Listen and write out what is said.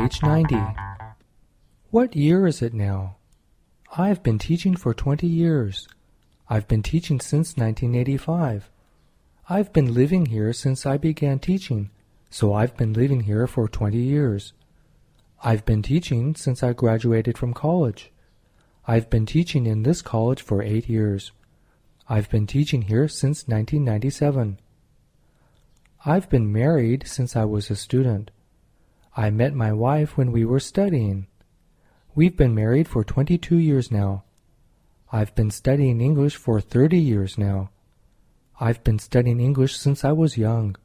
Page 90. What year is it now? I've been teaching for 20 years. I've been teaching since 1985. I've been living here since I began teaching, so I've been living here for 20 years. I've been teaching since I graduated from college. I've been teaching in this college for 8 years. I've been teaching here since 1997. I've been married since I was a student. I met my wife when we were studying. We've been married for 22 years now. I've been studying English for 30 years now. I've been studying English since I was young.